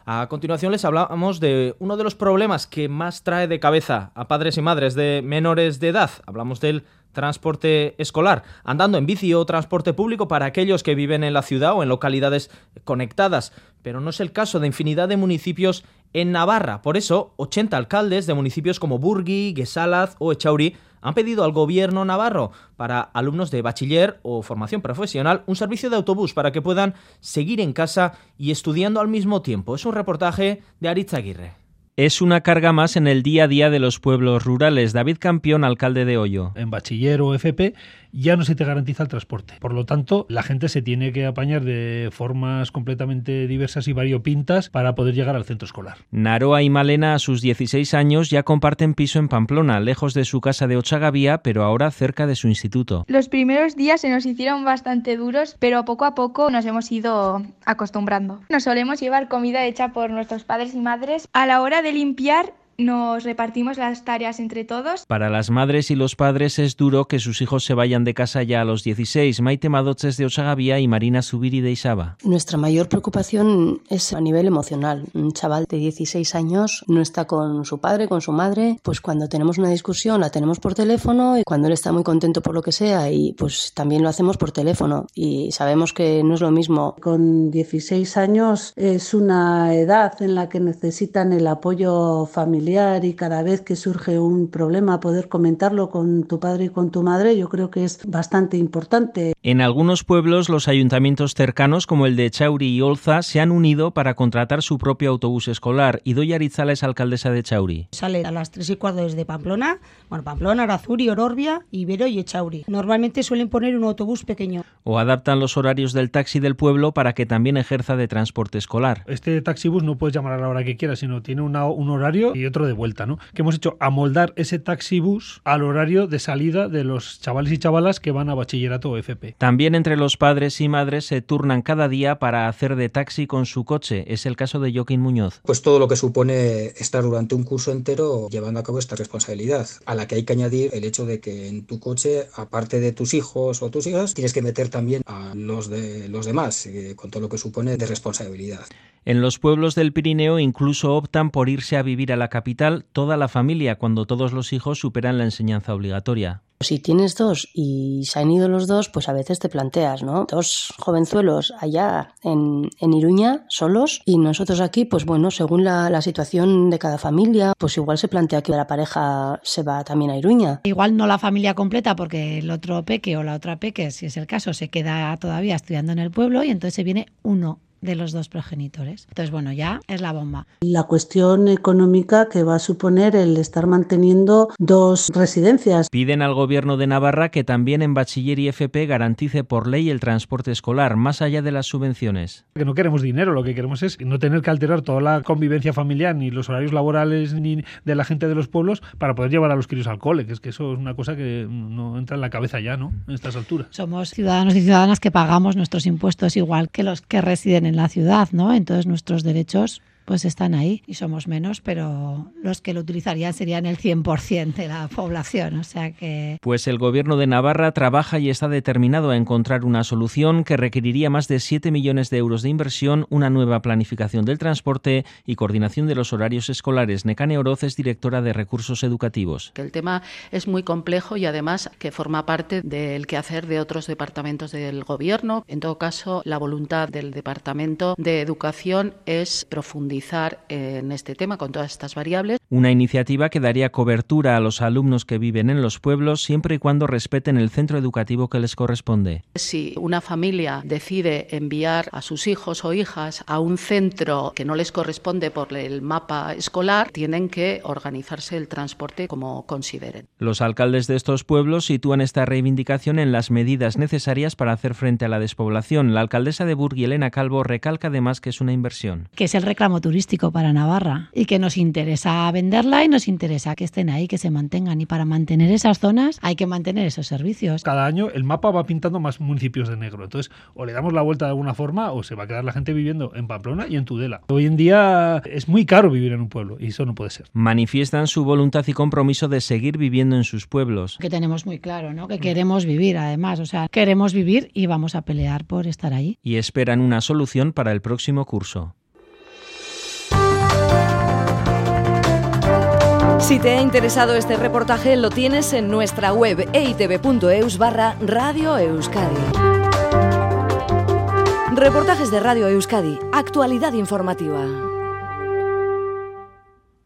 A continuación les hablamos de uno de los problemas que más trae de cabeza a padres y madres de menores de edad. Hablamos del transporte escolar, andando en bici o transporte público para aquellos que viven en la ciudad o en localidades conectadas. Pero no es el caso de infinidad de municipios en Navarra. Por eso, 80 alcaldes de municipios como Burgui, Guesalaz o Echauri han pedido al gobierno navarro para alumnos de bachiller o formación profesional un servicio de autobús para que puedan seguir en casa y estudiando al mismo tiempo. Es un reportaje de Aritz Aguirre. Es una carga más en el día a día de los pueblos rurales. David Campión, alcalde de Hoyo. En bachiller o FP ya no se te garantiza el transporte. Por lo tanto, la gente se tiene que apañar de formas completamente diversas y variopintas para poder llegar al centro escolar. Naroa y Malena, a sus 16 años, ya comparten piso en Pamplona, lejos de su casa de Ochagavía, pero ahora cerca de su instituto. Los primeros días se nos hicieron bastante duros, pero poco a poco nos hemos ido acostumbrando. Nos solemos llevar comida hecha por nuestros padres y madres. A la hora de limpiar, nos repartimos las tareas entre todos. Para las madres y los padres es duro que sus hijos se vayan de casa ya a los 16. Maite Madoches de Ochagavía y Marina Zubiri de Isaba. Nuestra mayor preocupación es a nivel emocional. Un chaval de 16 años no está con su padre, con su madre. Pues cuando tenemos una discusión la tenemos por teléfono, y cuando él está muy contento por lo que sea, y pues también lo hacemos por teléfono. Y sabemos que no es lo mismo. Con 16 años es una edad en la que necesitan el apoyo familiar, y cada vez que surge un problema poder comentarlo con tu padre y con tu madre, yo creo que es bastante importante. En algunos pueblos los ayuntamientos cercanos como el de Echauri y Olza se han unido para contratar su propio autobús escolar. Idoia Arizala es alcaldesa de Echauri. Sale a las 3:15 desde Pamplona, Pamplona, Arazuri, Ororbia, Ibero y Echauri. Normalmente suelen poner un autobús pequeño. O adaptan los horarios del taxi del pueblo para que también ejerza de transporte escolar. Este taxibús no puedes llamar a la hora que quieras, sino tiene un horario y otro de vuelta, ¿no? Que hemos hecho amoldar ese taxibús al horario de salida de los chavales y chavalas que van a bachillerato o FP. También entre los padres y madres se turnan cada día para hacer de taxi con su coche. Es el caso de Joaquín Muñoz. Pues todo lo que supone estar durante un curso entero llevando a cabo esta responsabilidad, a la que hay que añadir el hecho de que en tu coche, aparte de tus hijos o tus hijas, tienes que meter también a los de los demás, con todo lo que supone de responsabilidad. En los pueblos del Pirineo incluso optan por irse a vivir a la capital toda la familia cuando todos los hijos superan la enseñanza obligatoria. Si tienes dos y se han ido los dos, pues a veces te planteas, ¿no? Dos jovenzuelos allá en Iruña, solos, y nosotros aquí, pues bueno, según la situación de cada familia, pues igual se plantea que la pareja se va también a Iruña. Igual no la familia completa, porque el otro peque o la otra peque, si es el caso, se queda todavía estudiando en el pueblo y entonces se viene uno de los dos progenitores. Entonces, bueno, ya es la bomba. La cuestión económica que va a suponer el estar manteniendo dos residencias. Piden al gobierno de Navarra que también en bachiller y FP garantice por ley el transporte escolar, más allá de las subvenciones. Que no queremos dinero, lo que queremos es no tener que alterar toda la convivencia familiar, ni los horarios laborales, ni de la gente de los pueblos, para poder llevar a los críos al cole, que es que eso es una cosa que no entra en la cabeza ya, ¿no? En estas alturas. Somos ciudadanos y ciudadanas que pagamos nuestros impuestos igual que los que residen en la ciudad, ¿no? Entonces nuestros derechos pues están ahí y somos menos, pero los que lo utilizarían serían el 100% de la población, o sea que... Pues el gobierno de Navarra trabaja y está determinado a encontrar una solución que requeriría más de 7 millones de euros de inversión, una nueva planificación del transporte y coordinación de los horarios escolares. Nekane Oroz es directora de Recursos Educativos. El tema es muy complejo y además que forma parte del quehacer de otros departamentos del gobierno. En todo caso, la voluntad del Departamento de Educación es profundizar en este tema con todas estas variables. Una iniciativa que daría cobertura a los alumnos que viven en los pueblos siempre y cuando respeten el centro educativo que les corresponde. Si una familia decide enviar a sus hijos o hijas a un centro que no les corresponde por el mapa escolar, tienen que organizarse el transporte como consideren. Los alcaldes de estos pueblos sitúan esta reivindicación en las medidas necesarias para hacer frente a la despoblación. La alcaldesa de Burgui, Elena Calvo, recalca además que es una inversión. Que es el reclamo turístico para Navarra y que nos interesa venderla y nos interesa que estén ahí, que se mantengan, y para mantener esas zonas hay que mantener esos servicios. Cada año el mapa va pintando más municipios de negro, entonces o le damos la vuelta de alguna forma o se va a quedar la gente viviendo en Pamplona y en Tudela. Hoy en día es muy caro vivir en un pueblo y eso no puede ser. Manifiestan su voluntad y compromiso de seguir viviendo en sus pueblos. Que tenemos muy claro, ¿no? Que queremos vivir además, o sea, queremos vivir y vamos a pelear por estar ahí. Y esperan una solución para el próximo curso. Si te ha interesado este reportaje, lo tienes en nuestra web eitv.eus/Radio Euskadi. Reportajes de Radio Euskadi, actualidad informativa.